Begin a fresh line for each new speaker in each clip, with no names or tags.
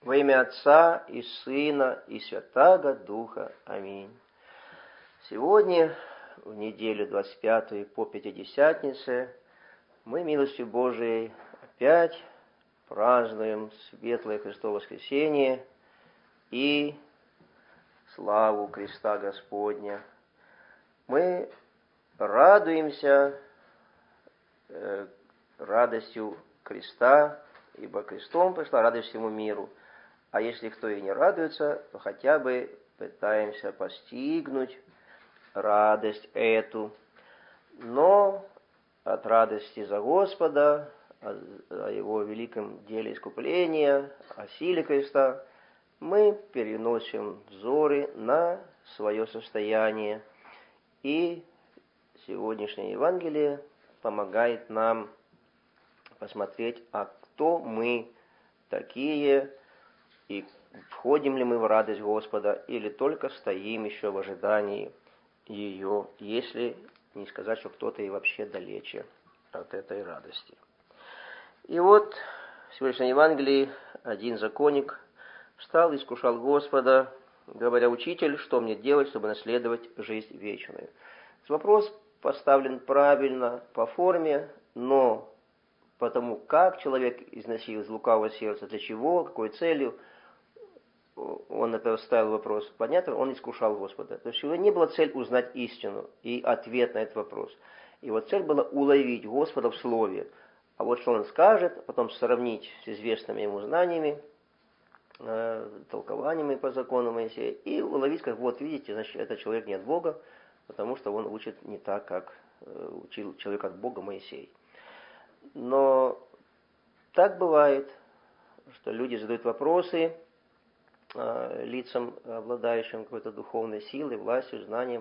Во имя Отца и Сына и Святаго Духа. Аминь. Сегодня, в неделю 25-ю по Пятидесятнице, мы, милостью Божией, опять празднуем светлое Христово воскресение и славу креста Господня. Мы радуемся радостью креста, ибо крестом пришла радость всему миру. А если кто и не радуется, то хотя бы пытаемся постигнуть радость эту. Но от радости за Господа, о Его великом деле искупления, о силе креста, мы переносим взоры на свое состояние. И сегодняшнее Евангелие помогает нам посмотреть, а кто мы такие, и входим ли мы в радость Господа, или только стоим еще в ожидании ее, если не сказать, что кто-то и вообще далече от этой радости. И вот в сегодняшнем Евангелии один законник встал и искушал Господа, говоря: «Учитель, что мне делать, чтобы наследовать жизнь вечную?» Вопрос поставлен правильно по форме, но потому как человек износил из лукавого сердца, для чего, какой целью, он это ставил вопрос. Понятно, он искушал Господа. То есть у него не была цель узнать истину и ответ на этот вопрос. Его цель была уловить Господа в слове. А вот что он скажет, потом сравнить с известными ему знаниями, толкованиями по закону Моисея, и уловить, как вот видите, значит, этот человек не от Бога, потому что он учит не так, как учил человек от Бога Моисей. Но так бывает, что люди задают вопросы лицам, обладающим какой-то духовной силой, властью, знанием,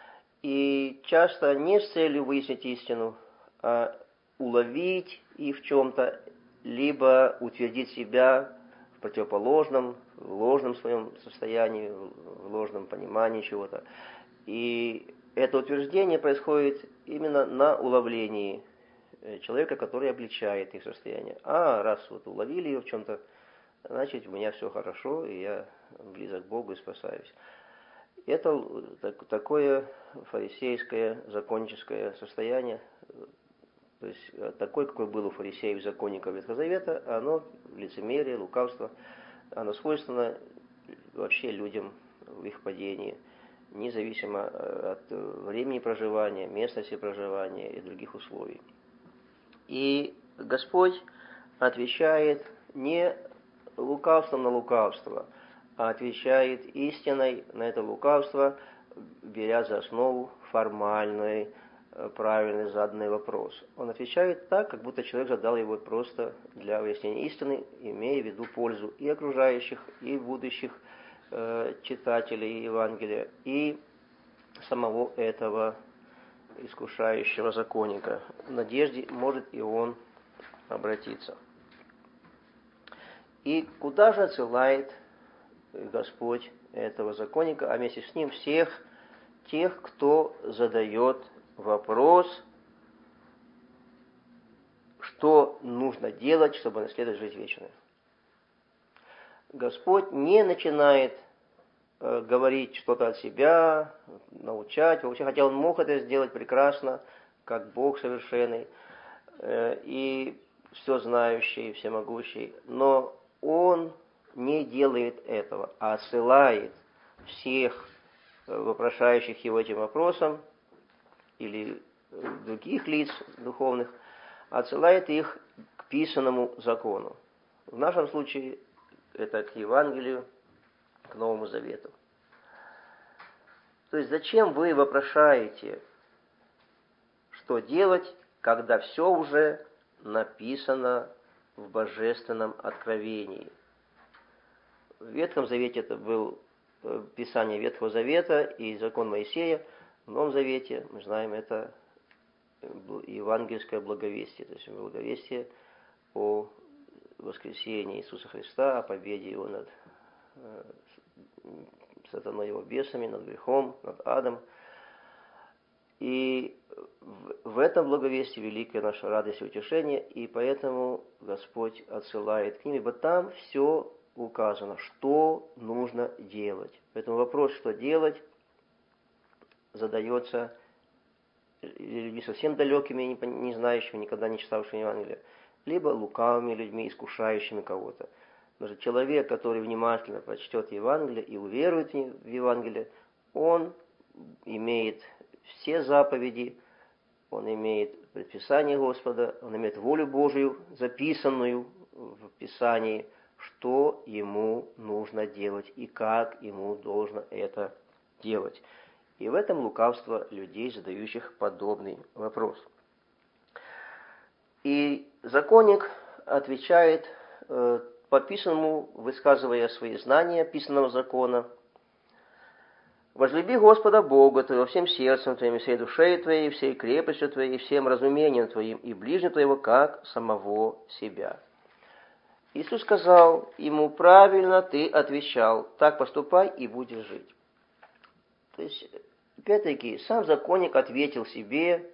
и часто не с целью выяснить истину, а уловить и в чем-то, либо утвердить себя в противоположном, в ложном своем состоянии, в ложном понимании чего-то. И это утверждение происходит именно на уловлении человека, который обличает их состояние. А раз вот уловили ее в чем-то, значит, у меня все хорошо, и я близок к Богу и спасаюсь. Это такое фарисейское, законническое состояние, то есть такое, какое было у фарисеев и законников Ветхого Завета, оно лицемерие, лукавство, оно свойственно вообще людям в их падении, независимо от времени проживания, местности проживания и других условий. И Господь отвечает не лукавством на лукавство, а отвечает истиной на это лукавство, беря за основу формальный, правильный заданный вопрос. Он отвечает так, как будто человек задал его просто для выяснения истины, имея в виду пользу и окружающих, и будущих читателей Евангелия, и самого этого искушающего законника. В надежде может и он обратиться. И куда же отсылает Господь этого законника, а вместе с ним всех тех, кто задает вопрос, что нужно делать, чтобы наследовать жизнь вечную. Господь не начинает говорить что-то от себя, научать, хотя Он мог это сделать прекрасно, как Бог совершенный и все знающий, всемогущий, но Он не делает этого, а отсылает всех вопрошающих Его этим вопросом или других лиц духовных, отсылает их к писанному закону. В нашем случае это к Евангелию, к Новому Завету. То есть зачем вы вопрошаете, что делать, когда все уже написано в божественном откровении? В Ветхом Завете это было Писание Ветхого Завета и закон Моисея. В Новом Завете, мы знаем, это евангельское благовестие, то есть благовестие о воскресении Иисуса Христа, о победе Его над сатаной, его бесами, над грехом, над адом. И в этом благовестии великая наша радость и утешение, и поэтому Господь отсылает к ним, ибо там все указано, что нужно делать. Поэтому вопрос, что делать, задается людьми совсем далекими, не знающими, никогда не читавшими Евангелие, либо лукавыми людьми, искушающими кого-то. Потому что человек, который внимательно прочтет Евангелие и уверует в Евангелие, он имеет все заповеди, он имеет предписание Господа, он имеет волю Божию, записанную в Писании, что ему нужно делать и как ему должно это делать. И в этом лукавство людей, задающих подобный вопрос. И законник отвечает по писанному, высказывая свои знания писанного закона: «Возлюби Господа Бога твоего всем сердцем твоим, и всей душей твоей, и всей крепостью твоей, и всем разумением твоим, и ближнего твоего, как самого себя». Иисус сказал ему: правильно ты отвечал, так поступай и будешь жить. То есть, опять-таки, сам законник ответил себе,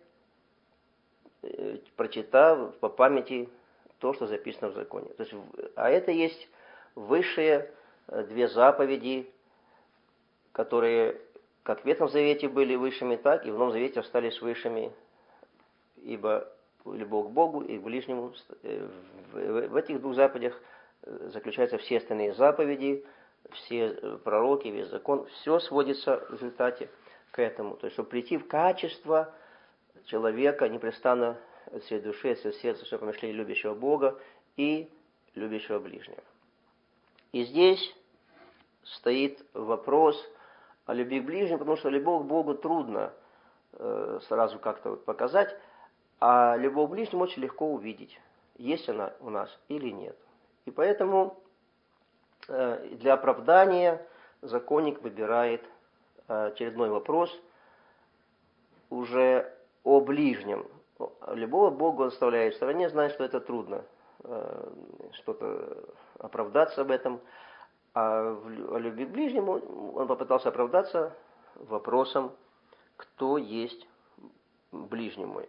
прочитав по памяти то, что записано в законе. То есть, а это есть высшие две заповеди, которые как в Ветхом Завете были высшими, так и в Новом Завете остались высшими, ибо любовь к Богу и к ближнему. В этих двух заповедях заключаются все остальные заповеди, все пророки, весь закон, все сводится в результате к этому. То есть, чтобы прийти в качество человека непрестанно от всей души, от всего сердца, все помышления любящего Бога и любящего ближнего. И здесь стоит вопрос о любви к ближнему, потому что любовь к Богу трудно сразу как-то показать, а любовь к ближнему очень легко увидеть, есть она у нас или нет. И поэтому для оправдания законник выбирает очередной вопрос уже о ближнем. Любого Бога он оставляет в стороне, знает, что это трудно что-то оправдаться об этом. А о любви к ближнему он попытался оправдаться вопросом, кто есть ближний мой.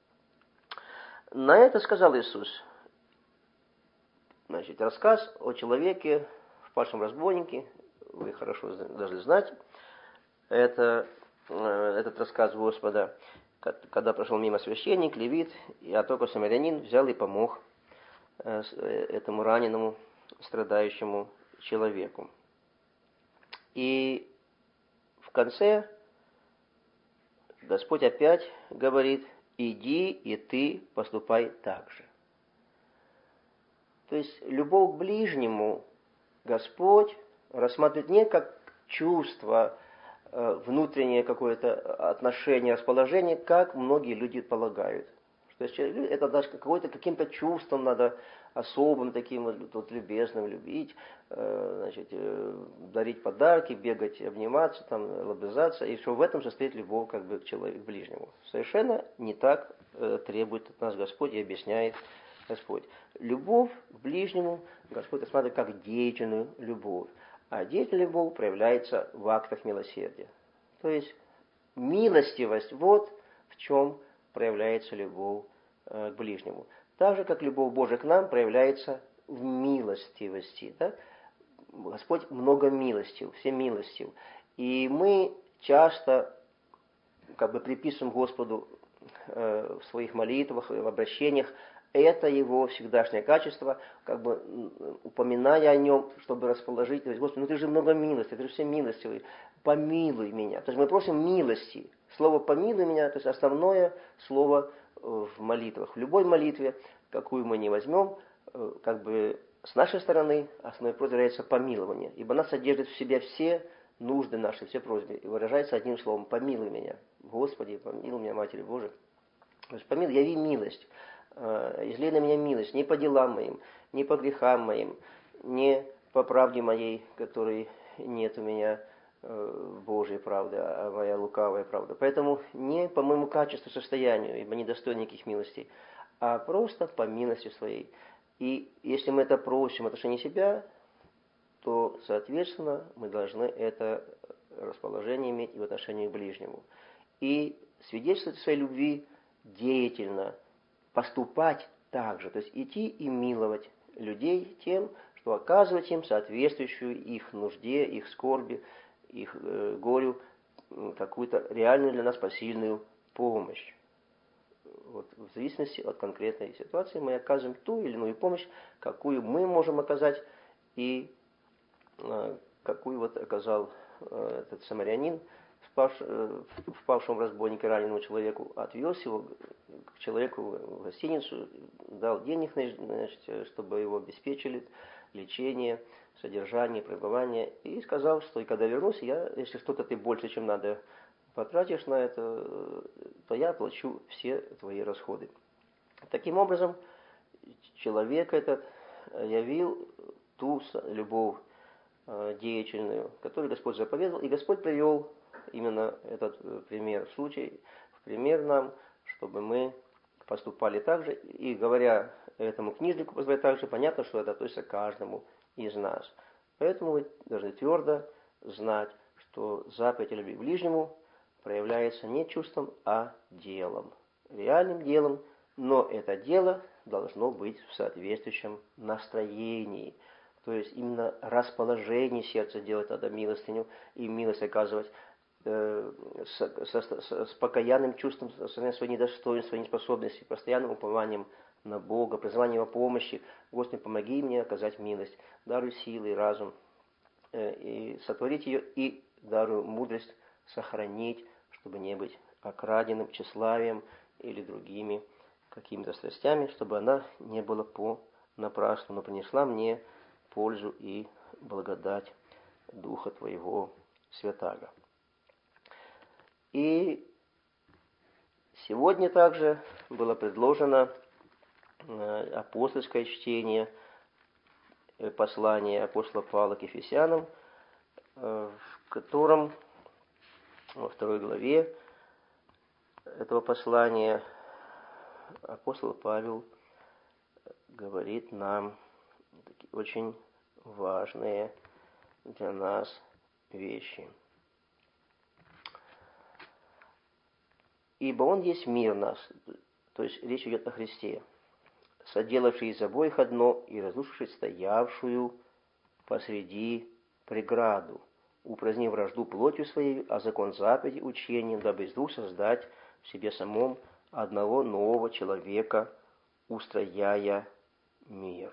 На это сказал Иисус. Значит, рассказ о человеке, впавшем разбойнике, вы хорошо должны знать. Это этот рассказ Господа, когда прошел мимо священник, левит, а только самарянин взял и помог этому раненому, страдающему человеку. И в конце Господь опять говорит: иди и ты поступай так же. То есть любовь к ближнему Господь рассматривает не как чувство, внутреннее какое-то отношение, расположение, как многие люди полагают. То есть это даже каким-то чувством надо особым таким вот любезным любить, значит, дарить подарки, бегать, обниматься, там, лобызаться, и что в этом состоит любовь как бы к человеку, к ближнему. Совершенно не так требует от нас Господь и объясняет Господь. Любовь к ближнему Господь рассматривает как деятельную любовь. А деятельная любовь проявляется в актах милосердия. То есть милостивость, вот в чем проявляется любовь к ближнему. Так же, как любовь Божия к нам проявляется в милостивости. Да? Господь много милостив, все милостив. И мы часто как бы приписываем Господу в своих молитвах, в обращениях это его всегдашнее качество, как бы упоминая о нем, чтобы расположить. То есть, Господи, ну ты же много милости, ты же все милостивый, помилуй меня. То есть мы просим милости. Слово «помилуй меня», то есть основное слово в молитвах. В любой молитве, какую мы не возьмем, как бы с нашей стороны основной просьбой является помилование. Ибо она содержит в себе все нужды наши, все просьбы. И выражается одним словом: помилуй меня. Господи, помилуй меня, Матери Божией. То есть помилуй, яви милость. Излей на меня милость, не по делам моим, не по грехам моим, не по правде моей, которой нет у меня Божьей правды, а моя лукавая правда. Поэтому не по моему качеству, состоянию, ибо недостоин никаких милостей, а просто по милости своей. И если мы это просим в отношении себя, то, соответственно, мы должны это расположение иметь и в отношении к ближнему. И свидетельствовать своей любви деятельно, поступать так же, то есть идти и миловать людей тем, что оказывать им соответствующую их нужде, их скорби, их горю, какую-то реальную для нас посильную помощь. Вот, в зависимости от конкретной ситуации мы оказываем ту или иную помощь, какую мы можем оказать, и какую вот оказал этот самарянин впавшему в разбойники раненому человеку, отвез его к человеку в гостиницу, дал денег, значит, чтобы его обеспечили, лечение, содержание, пребывание, и сказал, что и когда вернусь, если что-то ты больше, чем надо, потратишь на это, то я оплачу все твои расходы. Таким образом, человек этот явил ту любовь деятельную, которую Господь заповедовал, и Господь привел именно этот пример, случай, в пример нам, чтобы мы поступали так же, и говоря этому книжнику, позволять также, понятно, что это относится к каждому из нас. Поэтому мы должны твердо знать, что заповедь о любви к ближнему проявляется не чувством, а делом, реальным делом, но это дело должно быть в соответствующем настроении. То есть именно расположение сердца делать надо милостыню и милость оказывать с покаянным чувством своей недостоинства, своей неспособности, постоянным упованием на Бога, призыванием о помощи. Господи, помоги мне оказать милость, даруй силы и разум, и сотворить ее, и даруй мудрость сохранить, чтобы не быть окраденным тщеславием или другими какими-то страстями, чтобы она не была понапрасну, но принесла мне пользу и благодать Духа Твоего Святаго. И сегодня также было предложено апостольское чтение послания апостола Павла к Ефесянам, в котором во 2 главе этого послания апостол Павел говорит нам такие очень важные для нас вещи. «Ибо Он есть мир нас», то есть речь идет о Христе, «соделавший из обоих одно и разрушивший стоявшую посреди преграду, упразднив вражду плотью своей, а закон заповеди учением, дабы из двух создать в себе самом одного нового человека, устрояя мир».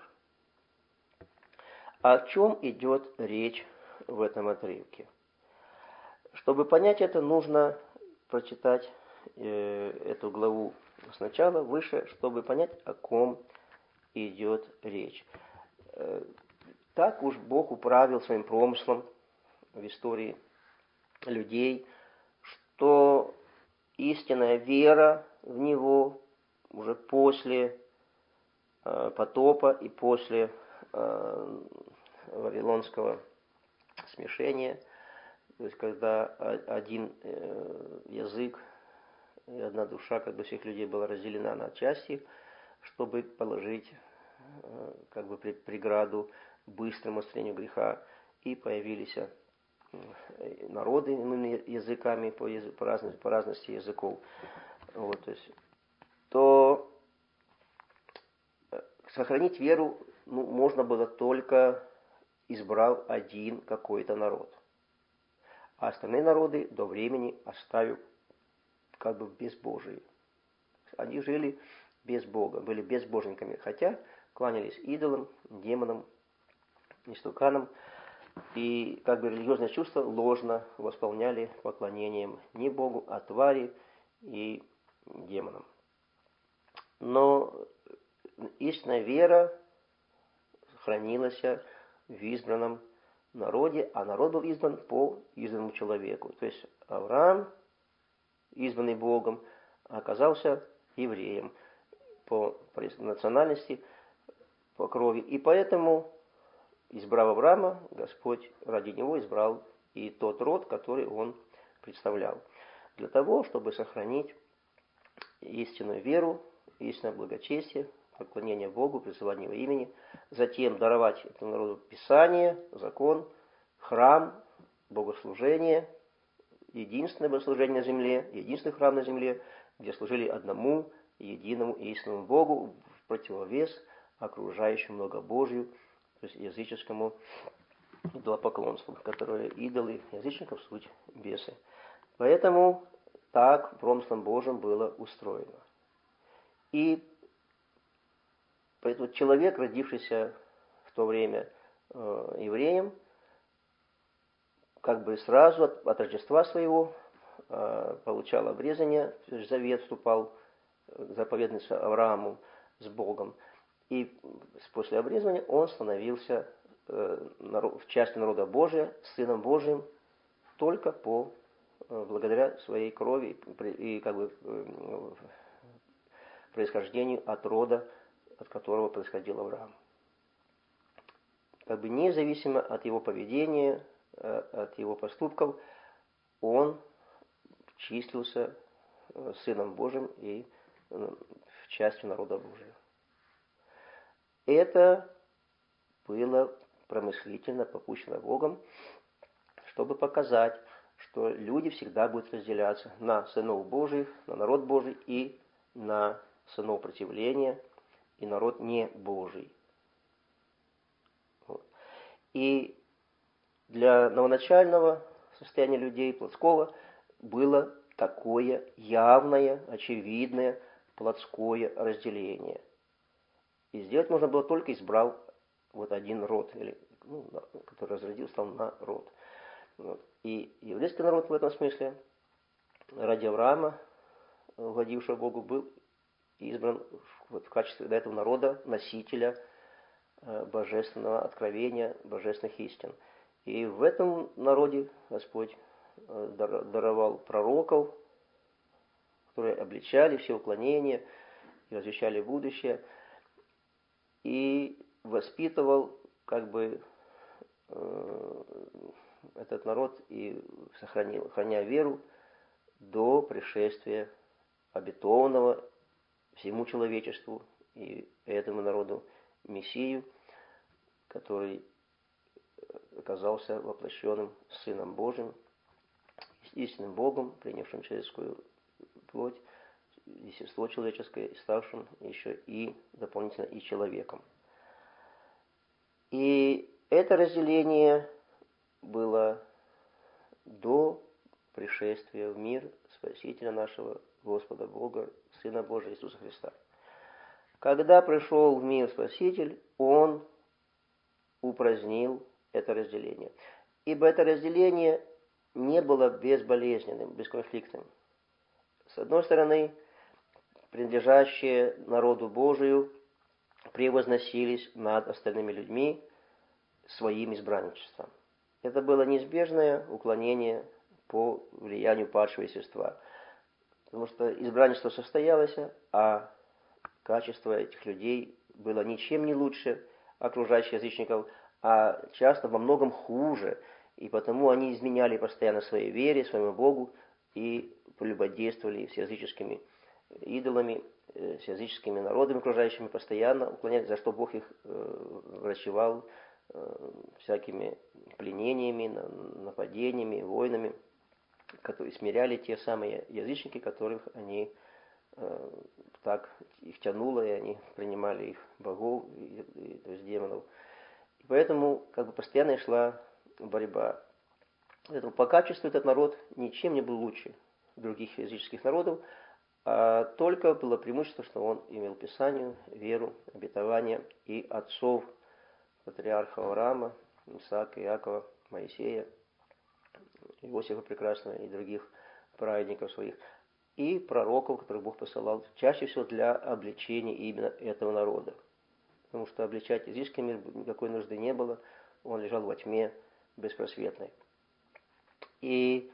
О чем идет речь в этом отрывке? Чтобы понять это, нужно прочитать эту главу сначала, выше, чтобы понять, о ком идет речь. Так уж Бог управил своим промыслом в истории людей, что истинная вера в Него уже после потопа и после вавилонского смешения, то есть когда один язык и одна душа, как бы всех людей, была разделена на части, чтобы положить как бы преграду быстрому устранению греха, и появились народы иными языками по разности языков. Вот, то сохранить веру можно было только избрав один какой-то народ. А остальные народы до времени оставив как бы в безбожии. Они жили без Бога, были безбожниками, хотя кланялись идолам, демонам, истуканам, и как бы религиозное чувство ложно восполняли поклонением не Богу, а твари и демонам. Но истинная вера хранилась в избранном народе, а народ был избран по избранному человеку. То есть Авраам, избранный Богом, оказался евреем по национальности, по крови. И поэтому, избрав Авраама, Господь ради него избрал и тот род, который он представлял. Для того, чтобы сохранить истинную веру, истинное благочестие, поклонение Богу, призывание Его имени, затем даровать этому народу Писание, закон, храм, богослужение, единственное богослужение на земле, единственный храм на земле, где служили одному, единому и истинному Богу в противовес окружающему многобожию то есть языческому идолопоклонству, которое идолы язычников суть бесы. Поэтому так промыслом Божьим было устроено. И поэтому человек, родившийся в то время евреем, как бы сразу от Рождества своего получал обрезание, то есть завет вступал, заповедница Аврааму с Богом. И после обрезания он становился в части народа Божия, сыном Божиим, только благодаря своей крови и как бы происхождению от рода, от которого происходил Авраам. Как бы независимо от его поведения, от его поступков, он числился сыном Божьим и в части народа Божия. Это было промыслительно попущено Богом, чтобы показать, что люди всегда будут разделяться на сынов Божьих, на народ Божий и на сынов противления и народ не Божий. Вот. И для новоначального состояния людей, плотского, было такое явное, очевидное плотское разделение. И сделать можно было только избрав вот один род, который разродился, стал на род. Вот. И еврейский народ в этом смысле ради Авраама, угодившего Богу, был избран в качестве этого народа, носителя божественного откровения, божественных истин. И в этом народе Господь даровал пророков, которые обличали все уклонения и возвещали будущее, и воспитывал как бы этот народ и храня веру до пришествия обетованного всему человечеству и этому народу Мессию, который оказался воплощенным Сыном Божьим, истинным Богом, принявшим человеческую плоть, естество человеческое, и ставшим еще и дополнительно и человеком. И это разделение было до пришествия в мир Спасителя нашего, Господа Бога, Сына Божия Иисуса Христа. Когда пришел в мир Спаситель, Он упразднил это разделение. Ибо это разделение не было безболезненным, бесконфликтным. С одной стороны, принадлежащие народу Божию превозносились над остальными людьми своим избранничеством. Это было неизбежное уклонение по влиянию падшего естества. Потому что избранничество состоялось, а качество этих людей было ничем не лучше окружающих язычников, а часто во многом хуже. И потому они изменяли постоянно своей вере, своему Богу и прелюбодействовали с языческими идолами, с языческими народами окружающими, постоянно уклонялись, за что Бог их врачевал всякими пленениями, нападениями, войнами, которые смиряли те самые язычники, которых они так их тянуло, и они принимали их богов, то есть демонов. И поэтому как бы постоянно шла борьба. Поэтому по качеству этот народ ничем не был лучше других языческих народов, а только было преимущество, что он имел Писание, веру, обетование и отцов, патриарха Авраама, Исаака, Иакова, Моисея, Иосифа Прекрасного и других праведников своих, и пророков, которых Бог посылал, чаще всего для обличения именно этого народа. Потому что обличать языческий мир никакой нужды не было, он лежал во тьме беспросветной. И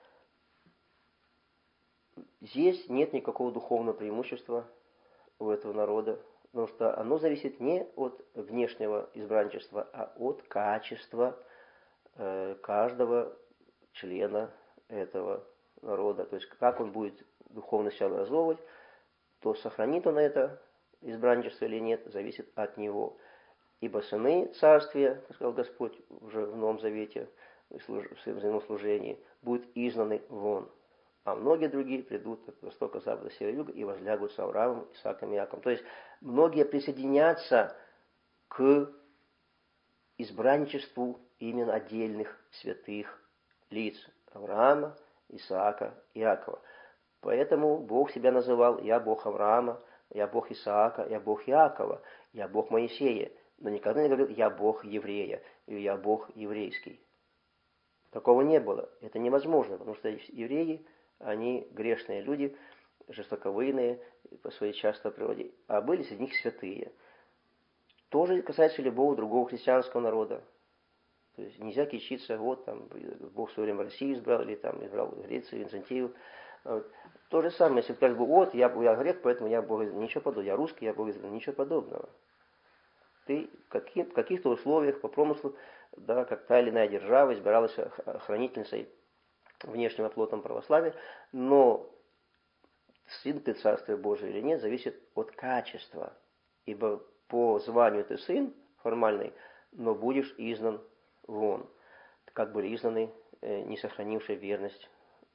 здесь нет никакого духовного преимущества у этого народа, потому что оно зависит не от внешнего избранничества, а от качества каждого члена этого народа. То есть как он будет духовно себя образовывать, то сохранит он это избранничество или нет, зависит от него. Ибо сыны царствия, как сказал Господь уже в Новом Завете, в своем взаимослужении, будут изгнаны вон. А многие другие придут от востока, запада, севера, юга и возлягут с Авраамом, Исааком и Иаковом. То есть многие присоединятся к избранничеству именно отдельных святых лиц Авраама, Исаака, Иакова. Поэтому Бог себя называл: «Я Бог Авраама, я Бог Исаака, я Бог Иакова, я Бог Моисея». Но никогда не говорил: «Я Бог еврея» или «Я Бог еврейский». Такого не было. Это невозможно, потому что евреи, они грешные люди, жестоковыйные по своей частой природе, а были среди них святые. Тоже касается любого другого христианского народа. То есть нельзя кичиться: вот там Бог в свое время Россию избрал, или там избрал Грецию, Византию. Вот. То же самое, если сказать: вот я грек, поэтому я Бог, ничего подобного, я русский, я Бог, ничего подобного. Ты в каких-то условиях, по промыслу, да, как та или иная держава избиралась хранительницей внешним оплотом православия, но сын ты Царствия Божия или нет, зависит от качества. Ибо по званию ты сын формальный, но будешь изгнан вон. Как были изгнаны не сохранившие верность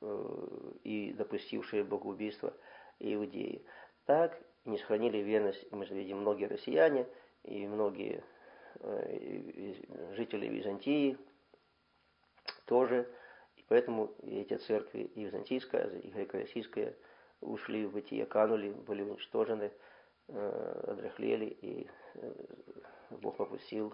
и допустившие богоубийство иудеи. Так не сохранили верность, мы же видим, многие россияне и многие жители Византии тоже. И поэтому эти церкви, и византийская, и греко-российская, ушли в бытие, канули, были уничтожены, одряхлели, и Бог попустил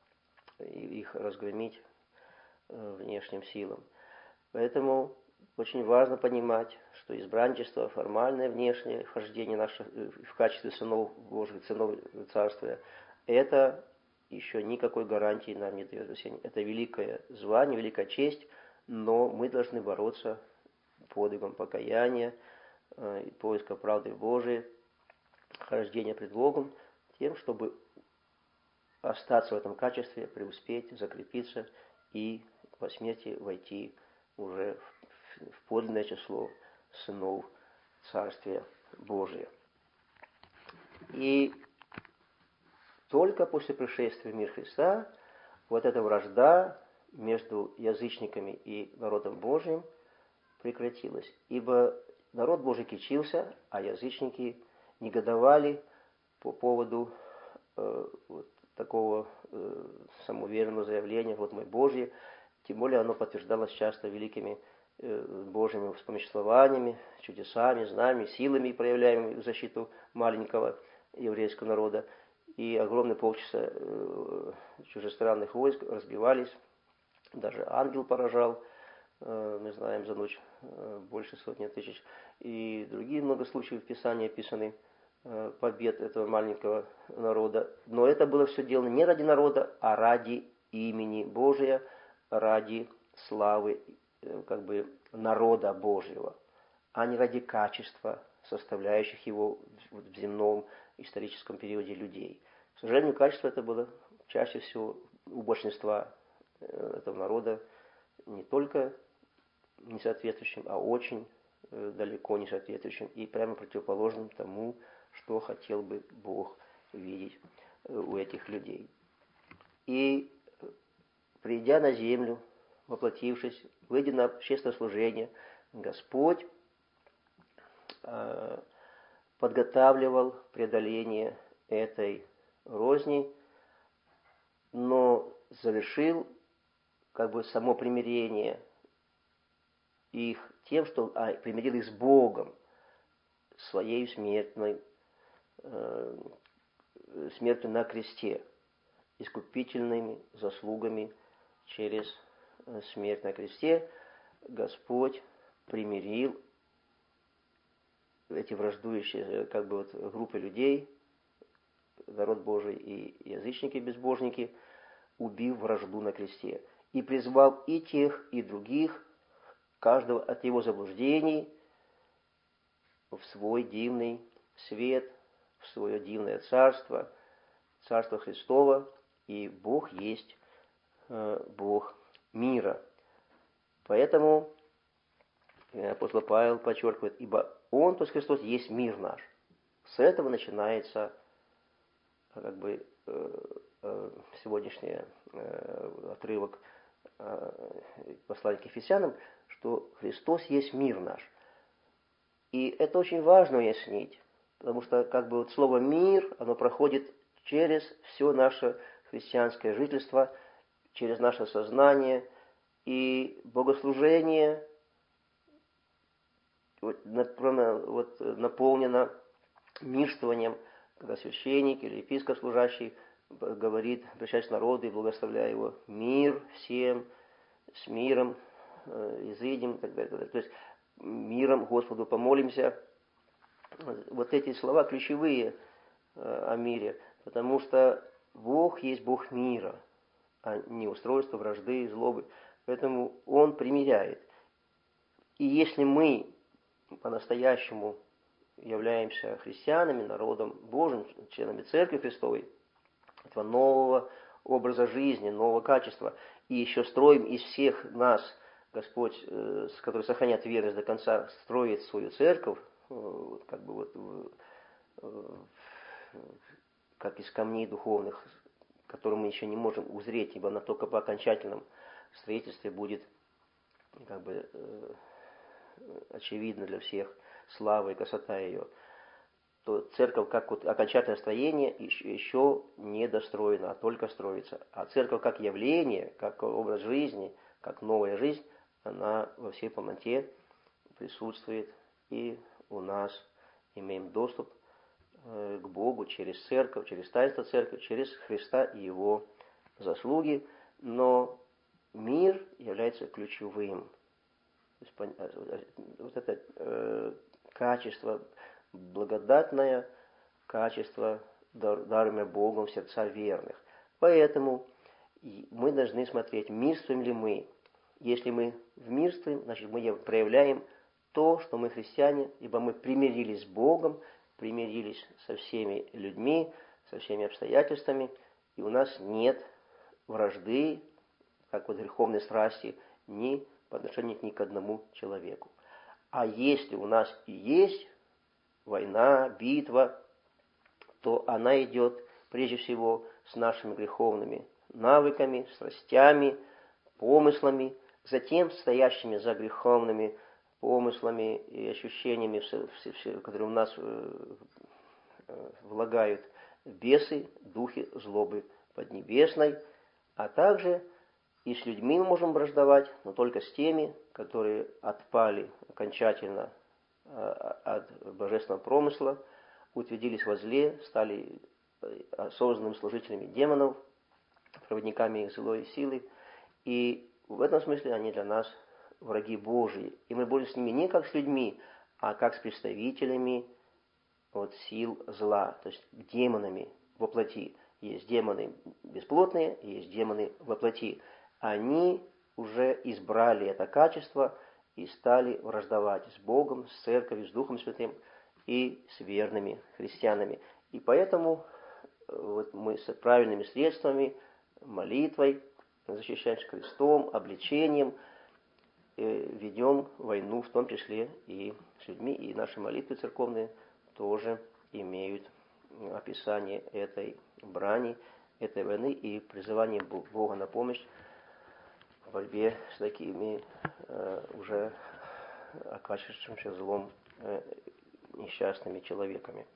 их разгромить внешним силам. Поэтому очень важно понимать, что избранничество, формальное внешнее вхождение наше в качестве сынов Божьих, сынов Царствия, это еще никакой гарантии нам не дает. Это великое звание, великая честь, но мы должны бороться подвигом покаяния, поиска правды Божией, хождения пред Богом, тем, чтобы остаться в этом качестве, преуспеть, закрепиться и по смерти войти уже в подлинное число сынов Царствия Божия. И только после пришествия в мир Христа вот эта вражда между язычниками и народом Божиим прекратилась. Ибо народ Божий кичился, а язычники негодовали по поводу вот такого самоуверенного заявления: «Вот мы Божьи». Тем более оно подтверждалось часто великими Божьими вспомоществованиями, чудесами, знаниями, силами, проявляемыми в защиту маленького еврейского народа. И огромные полчаса чужестранных войск разбивались. Даже ангел поражал, мы знаем, за ночь больше сотни тысяч. И другие много случаев в Писании описаны побед этого маленького народа. Но это было все сделано не ради народа, а ради имени Божия, ради славы народа Божьего, а не ради качества составляющих его в земном историческом периоде людей. К сожалению, качество это было чаще всего у большинства этого народа не только несоответствующим, а очень далеко несоответствующим и прямо противоположным тому, что хотел бы Бог видеть у этих людей. И придя на землю, воплотившись, выйдя на общественное служение, Господь подготавливал преодоление этой розни, но завершил само примирение их тем, что примирил их с Богом своей смертью на кресте, искупительными заслугами через смерть на кресте. Господь примирил эти враждующие группы людей, народ Божий и язычники-безбожники, убив вражду на кресте, и призвал и тех, и других, каждого от его заблуждений, в свой дивный свет, в свое дивное царство, царство Христово, и Бог есть Бог мира. Поэтому апостол Павел подчеркивает: ибо Он, то есть Христос, есть мир наш. С этого начинается сегодняшний отрывок послания к Ефесянам, что Христос есть мир наш. И это очень важно уяснить, потому что слово «мир», оно проходит через все наше христианское жительство через наше сознание, и богослужение наполнено мирствованием, когда священник или епископ служащий говорит, обращаясь к народу и благословляя его: мир всем, с миром изыдем, и так далее. То есть миром Господу помолимся. Вот эти слова ключевые о мире, потому что Бог есть Бог мира, а не устройство вражды и злобы. Поэтому Он примиряет. И если мы по-настоящему являемся христианами, народом Божьим, членами Церкви Христовой, этого нового образа жизни, нового качества, и еще строим из всех нас, Господь, который сохранят верность до конца, строит свою церковь, как из камней духовных, которые мы еще не можем узреть, ибо она только по окончательном строительстве будет очевидна для всех слава и красота ее, то церковь, как окончательное строение, еще не достроена, а только строится. А церковь как явление, как образ жизни, как новая жизнь, она во всей полноте присутствует, и у нас имеем доступ к Богу через церковь, через таинство церкви, через Христа и Его заслуги. Но мир является ключевым. Вот это качество, благодатное качество, даруемое Богом в сердца верных. Поэтому мы должны смотреть, мирствуем ли мы. Если мы в мирствуем, значит мы проявляем то, что мы христиане, ибо мы примирились с Богом, примирились со всеми людьми, со всеми обстоятельствами, и у нас нет вражды, как греховной страсти, ни по отношению ни к одному человеку. А если у нас и есть война, битва, то она идет прежде всего с нашими греховными навыками, страстями, помыслами, затем стоящими за греховными помыслами и ощущениями, которые у нас влагают бесы, духи злобы поднебесной, а также и с людьми мы можем враждовать, но только с теми, которые отпали окончательно от божественного промысла, утвердились во зле, стали осознанными служителями демонов, проводниками их злой силы. И в этом смысле они для нас враги Божии. И мы боремся с ними не как с людьми, а как с представителями сил зла, то есть демонами во плоти. Есть демоны бесплотные, есть демоны во плоти. Они уже избрали это качество и стали враждовать с Богом, с Церковью, с Духом Святым и с верными христианами. И поэтому мы с правильными средствами, молитвой, защищаемся крестом, обличением, ведем войну, в том числе и с людьми, и наши молитвы церковные тоже имеют описание этой брани, этой войны и призывание Бога на помощь в борьбе с такими уже окачившимся злом несчастными человеками.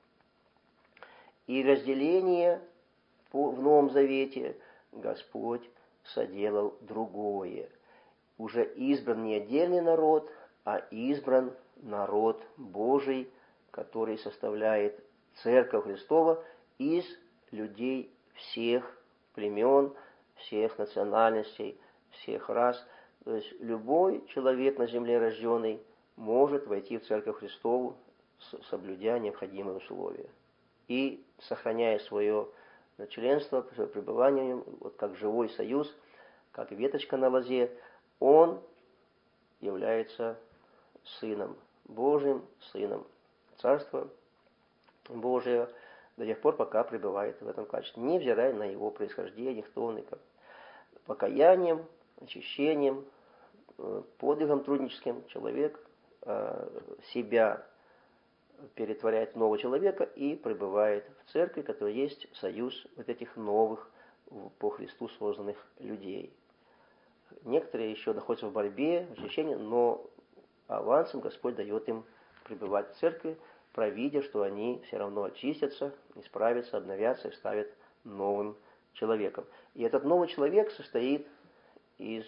И разделение в Новом Завете Господь соделал другое. Уже избран не отдельный народ, а избран народ Божий, который составляет Церковь Христова из людей всех племен, всех национальностей, всех рас. То есть любой человек на земле рожденный может войти в Церковь Христову, соблюдя необходимые условия. И сохраняя свое членство, свое пребывание, как живой союз, как веточка на лозе, он является Сыном Божьим, Сыном Царства Божьего, до тех пор, пока пребывает в этом качестве, невзирая на его происхождение, кто он и как. Покаянием, очищением, подвигом трудническим человек себя перетворяет в нового человека и пребывает в церкви, которая есть союз вот этих новых по Христу созданных людей. Некоторые еще находятся в борьбе, в очищении, но авансом Господь дает им пребывать в церкви, провидя, что они все равно очистятся, исправятся, обновятся и станут новым человеком. И этот новый человек состоит из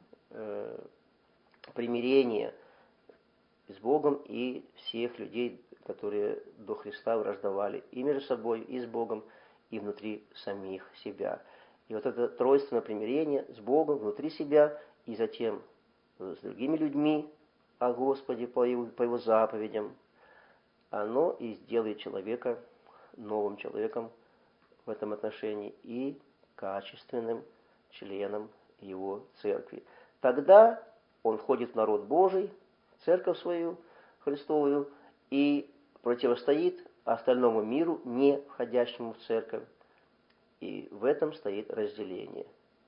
примирения с Богом и всех людей, которые до Христа враждовали и между собой, и с Богом, и внутри самих себя. И вот это тройственное примирение с Богом внутри себя, и затем с другими людьми о Господе по его заповедям, оно и сделает человека новым человеком в этом отношении и качественным членом его церкви. Тогда он входит в народ Божий, церковь свою Христовую, и противостоит остальному миру, не входящему в церковь. И в этом стоит разделение.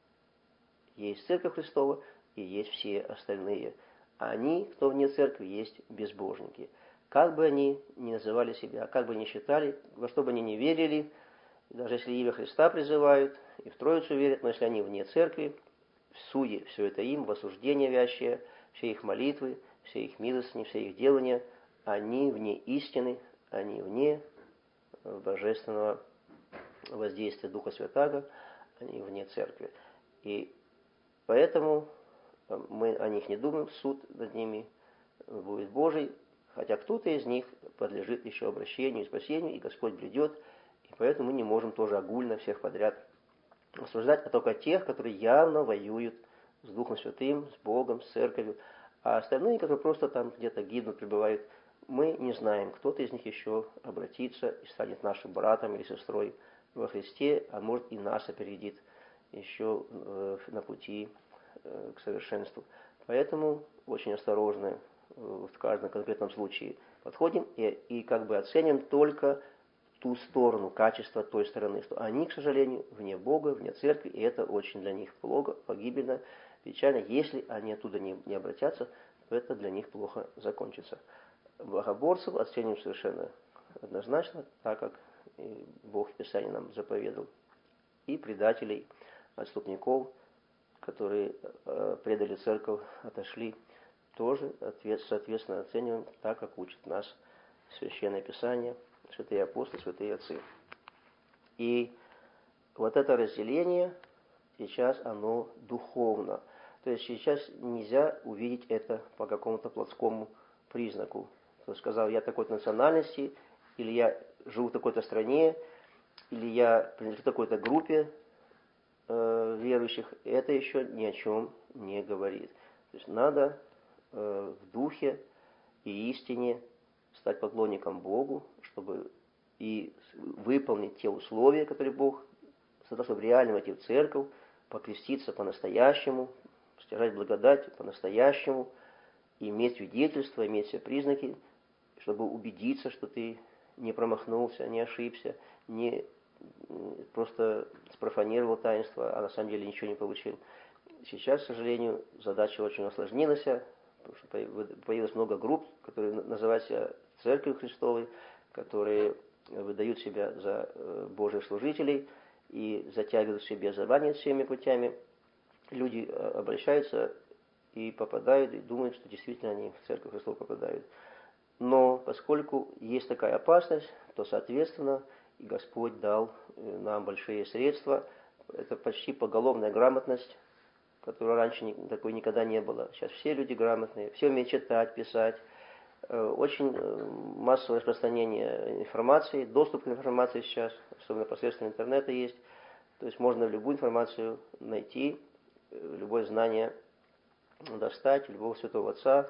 Есть церковь Христова и есть все остальные. Они, кто вне церкви, есть безбожники. Как бы они ни называли себя, как бы ни считали, во что бы они ни верили, даже если имя Христа призывают и в Троицу верят, но если они вне церкви, в суде все это им, в осуждение вящее, все их молитвы, все их милостыни, все их делания, они вне истины, они вне божественного воздействия Духа Святаго, они вне церкви. И поэтому мы о них не думаем, суд над ними будет Божий, хотя кто-то из них подлежит еще обращению и спасению, и Господь блюдет, и поэтому мы не можем тоже огульно всех подряд осуждать, а только тех, которые явно воюют с Духом Святым, с Богом, с церковью, а остальные, которые просто там где-то гибнут, пребывают, мы не знаем, кто-то из них еще обратится и станет нашим братом или сестрой во Христе, а может и нас опередит еще на пути к совершенству. Поэтому очень осторожно в каждом конкретном случае подходим и как бы оценим только ту сторону, качество той стороны, что они, к сожалению, вне Бога, вне церкви, и это очень для них плохо, погибельно, печально. Если они оттуда не обратятся, то это для них плохо закончится. Богоборцев оценим совершенно однозначно, так как Бог в Писании нам заповедал, и предателей, отступников, которые предали церковь, отошли, тоже, соответственно, оцениваем так, как учит нас Священное Писание, святые апостолы, святые отцы. И вот это разделение сейчас оно духовно. То есть сейчас нельзя увидеть это по какому-то плотскому признаку. Кто сказал, я такой национальности, или я живу в такой-то стране, или я принадлежу такой-то группе верующих, это еще ни о чем не говорит. То есть надо в духе и истине стать поклонником Богу, чтобы и выполнить те условия, которые Бог создал, чтобы реально войти в церковь, покреститься по-настоящему, стяжать благодать по-настоящему, иметь свидетельства, иметь все признаки, чтобы убедиться, что ты не промахнулся, не ошибся, не просто спрофанировал таинство, а на самом деле ничего не получил. Сейчас, к сожалению, задача очень осложнилась, потому что появилось много групп, которые называют себя Церковью Христовой, которые выдают себя за Божьих служителей и затягивают в себе забани всеми путями. Люди обращаются и попадают, и думают, что действительно они в Церковь Христову попадают. Но поскольку есть такая опасность, то, соответственно, и Господь дал нам большие средства. Это почти поголовная грамотность, которой раньше такой никогда не было. Сейчас все люди грамотные, все умеют читать, писать. Очень массовое распространение информации, доступ к информации сейчас, особенно посредством интернета есть. То есть можно любую информацию найти, любое знание достать, любого святого отца,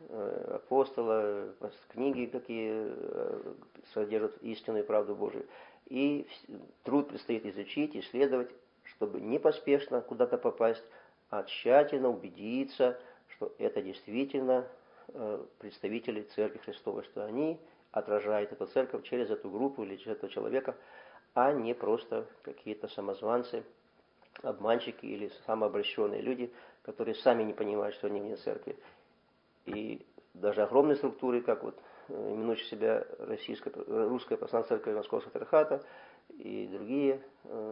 апостола, книги, какие содержат истинную правду Божию. И труд предстоит изучить, исследовать, чтобы не поспешно куда-то попасть, а тщательно убедиться, что это действительно представители Церкви Христовой, что они отражают эту церковь через эту группу или через этого человека, а не просто какие-то самозванцы, обманщики или самообращенные люди, которые сами не понимают, что они вне церкви. И даже огромные структуры, как вот именующая себя русская православная церковь Московского Патриархата и другие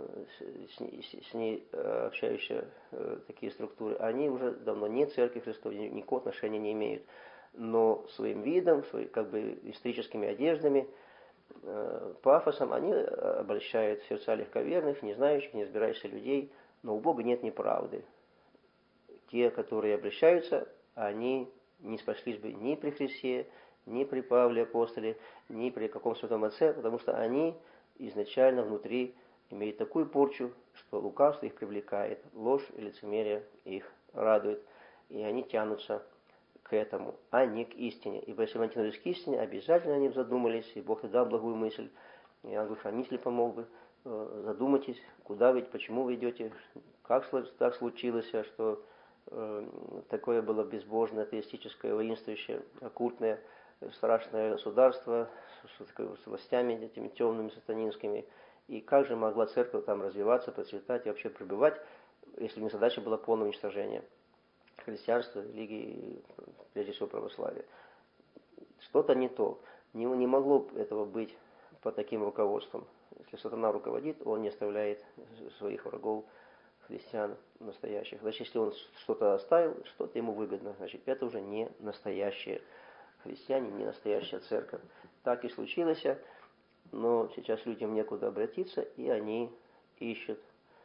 с ней общающие такие структуры, они уже давно не Церкви Христовой, никакого отношения не имеют. Но своим видом, как бы историческими одеждами пафосом, они обольщают сердца легковерных, не знающих, не разбирающихся людей, но у Бога нет неправды. Те, которые обращаются, они не спаслись бы ни при Христе, ни при Павле апостоле, ни при каком святом отце, потому что они изначально внутри имеют такую порчу, что лукавство их привлекает, ложь и лицемерие их радует, и они тянутся к этому, а не к истине. Ибо если бы они тянулись к истине, обязательно они бы задумались, и Бог и дал благую мысль, и ангел-хранитель помог бы. Задумайтесь, куда вы, почему вы идете, как так случилось, что такое было безбожное, атеистическое, воинствующее, оккультное, страшное государство с властями этими темными, сатанинскими. И как же могла церковь там развиваться, процветать и вообще пребывать, если не задача была полного уничтожения христианства, религии, прежде всего православия. Что-то не то. Не могло этого быть под таким руководством. Если сатана руководит, он не оставляет своих врагов, христиан настоящих. Значит, если он что-то оставил, что-то ему выгодно, значит, это уже не настоящие христиане, не настоящая церковь. Так и случилось, но сейчас людям некуда обратиться, и они ищут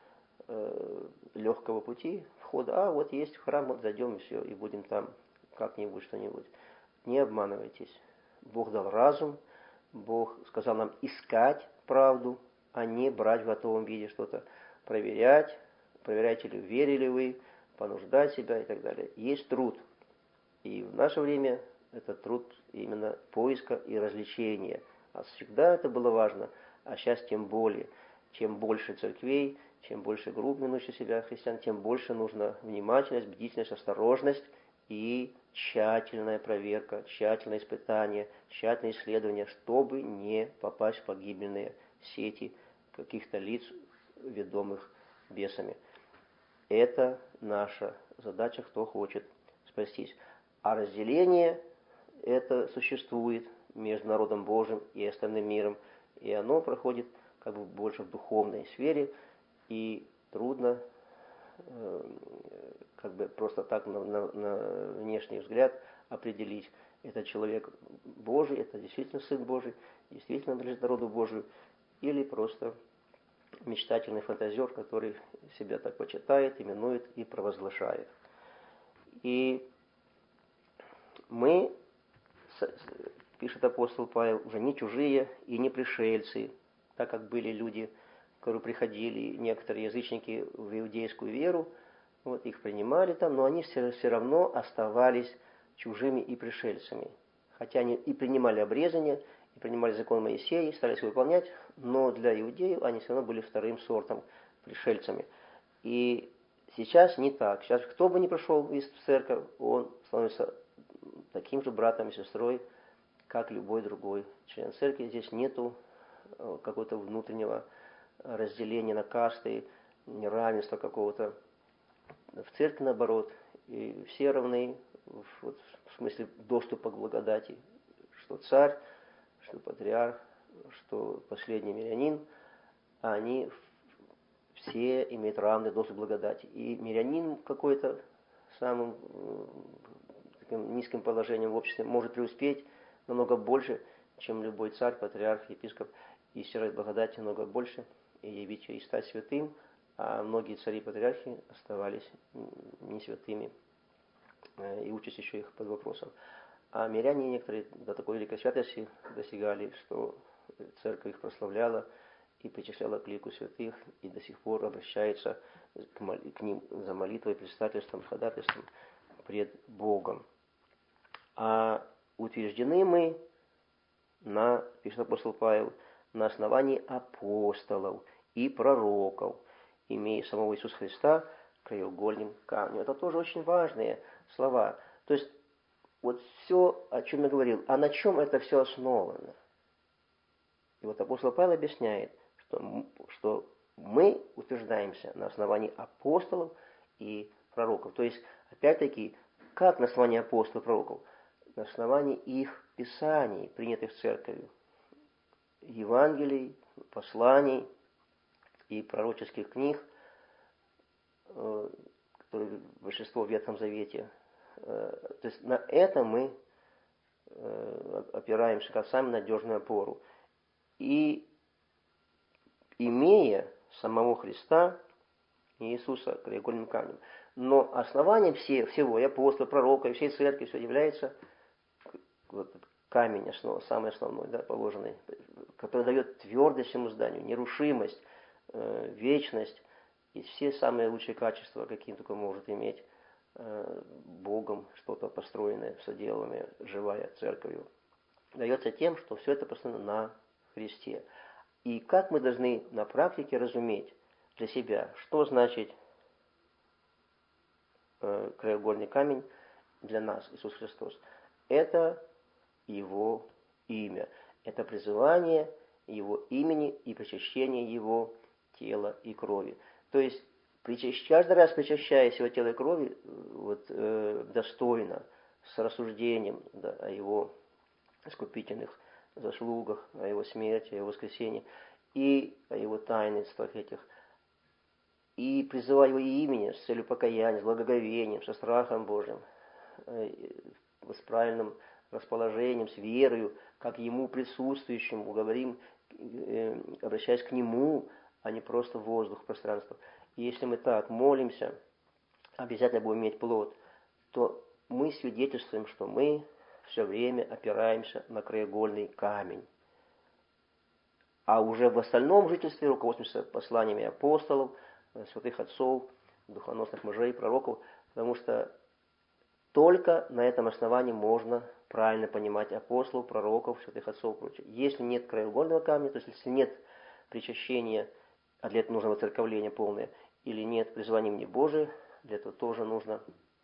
легкого пути, входа. Вот есть храм, вот зайдем и все, и будем там как-нибудь, что-нибудь. Не обманывайтесь. Бог дал разум, Бог сказал нам искать правду, а не брать в готовом виде что-то, проверять, проверяйте ли, верили вы, понуждать себя и так далее. Есть труд. И в наше время это труд именно поиска и развлечения. А всегда это было важно, а сейчас тем более. Чем больше церквей, чем больше групп, минующих себя христиан, тем больше нужна внимательность, бдительность, осторожность и тщательная проверка, тщательное испытание, тщательное исследование, чтобы не попасть в погибельные сети каких-то лиц, ведомых бесами. Это наша задача, кто хочет спастись. А разделение это существует между народом Божьим и остальным миром, и оно проходит как бы больше в духовной сфере, и трудно как бы просто так на внешний взгляд определить, это человек Божий, это действительно Сын Божий, действительно принадлежит народу Божию, или просто мечтательный фантазер, который себя так почитает, именует и провозглашает. И мы, пишет апостол Павел, уже не чужие и не пришельцы, так как были люди, которые приходили, некоторые язычники, в иудейскую веру, вот их принимали там, но они все равно оставались чужими и пришельцами. Хотя они и принимали обрезание, и принимали закон Моисея, и старались выполнять, но для иудеев они все равно были вторым сортом, пришельцами. И сейчас не так. Сейчас кто бы ни пришел из церкви, он становится таким же братом и сестрой, как любой другой член церкви. Здесь нету какого-то внутреннего разделения на касты, неравенства какого-то. В церкви, наоборот, и все равны в смысле доступа к благодати, что царь, что патриарх, что последний мирянин, они все имеют равный доступ к благодати. И мирянин какой-то самым таким низким положением в обществе может преуспеть намного больше, чем любой царь, патриарх, епископ, и стирать благодати намного больше, и явить ее и стать святым, а многие цари и патриархи оставались не святыми, и участь еще их под вопросом. А миряне некоторые до такой великой святости достигали, что церковь их прославляла и причисляла к лику святых, и до сих пор обращается к ним за молитвой, предстательством, ходатайством пред Богом. А утверждены мы, пишет апостол Павел, на основании апостолов и пророков, имея самого Иисуса Христа краеугольным камнем. Это тоже очень важные слова. То есть, вот все, о чем я говорил, а на чем это все основано? И вот апостол Павел объясняет, что мы утверждаемся на основании апостолов и пророков. То есть, опять-таки, как на основании апостолов и пророков? На основании их писаний, принятых церковью, Евангелий, посланий и пророческих книг, которые большинство в Ветхом Завете. То есть на это мы опираемся как самую надежную опору. И имея самого Христа, Иисуса, краеугольным камнем. Но основанием всего, и апостола, пророка, и всей церкви, все является вот камень, самый основной, да, положенный, который дает твердость всему зданию, нерушимость, вечность и все самые лучшие качества, какие только может иметь Богом что-то построенное, соделанное, живая церковью. Дается тем, что все это построено на Христе. И как мы должны на практике разуметь для себя, что значит краеугольный камень для нас, Иисус Христос. Это Его имя. Это призывание Его имени и причащение Его тела и крови. То есть, каждый раз причащаясь Его тела и крови, достойно, с рассуждением, да, о Его искупительных заслугах, о Его смерти, о Его воскресении и о Его таинствах этих, и призывая Его имени с целью покаяния, с благоговением, со страхом Божьим, с правильным расположением, с верою, как Ему присутствующему, говорим, обращаясь к Нему, а не просто в воздух, пространство. И если мы так молимся, обязательно будем иметь плод, то мы свидетельствуем, что мы все время опираемся на краеугольный камень. А уже в остальном жительстве руководствуемся посланиями апостолов, святых отцов, духоносных мужей, пророков, потому что только на этом основании можно правильно понимать апостолов, пророков, святых отцов и прочее. Если нет краеугольного камня, то есть если нет причащения, а для этого нужно воцерковление полное, или нет призвания имени Божия, для этого тоже нужно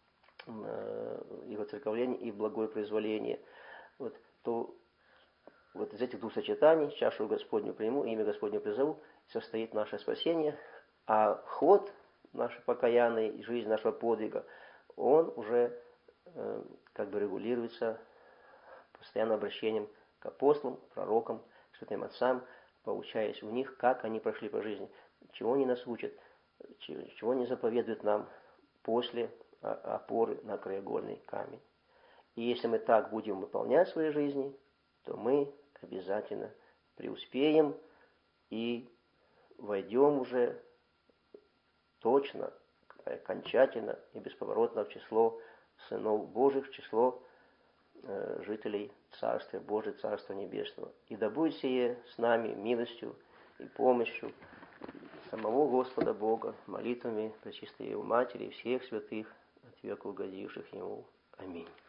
и воцерковление, и благое произволение, то из этих двух сочетаний, чашу Господню приму, имя Господне призову, состоит наше спасение, а ход нашей покаянной, жизнь нашего подвига, он уже регулируется постоянным обращением к апостолам, пророкам, святым отцам, поучаясь у них, как они прошли по жизни, чего они нас учат, чего они заповедуют нам после опоры на краеугольный камень. И если мы так будем выполнять в своей жизни, то мы обязательно преуспеем и войдем уже точно, окончательно и бесповоротно в число сынов Божьих, в число жителей Царствия Божия, Царства Небесного. И да будет сие с нами милостью и помощью самого Господа Бога, молитвами Пречистой Его Матери и всех святых, от века угодивших Ему. Аминь.